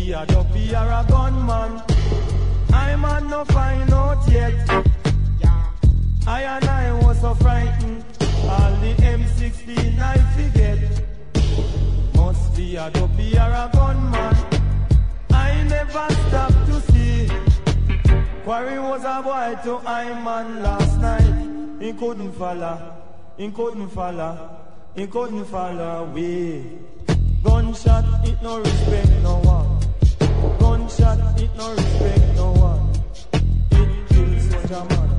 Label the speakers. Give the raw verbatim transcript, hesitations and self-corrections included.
Speaker 1: be a dopey or a gunman. I man no find out yet. I and I was so frightened. All the M sixteen I forget. Must be a dopey or a gunman. I never stopped to see. Quarry was a boy to I man last night. He couldn't follow, he couldn't follow, he couldn't follow away. Gunshot, it no respect no one. Gunshot, it no respect no one. It kills such a man.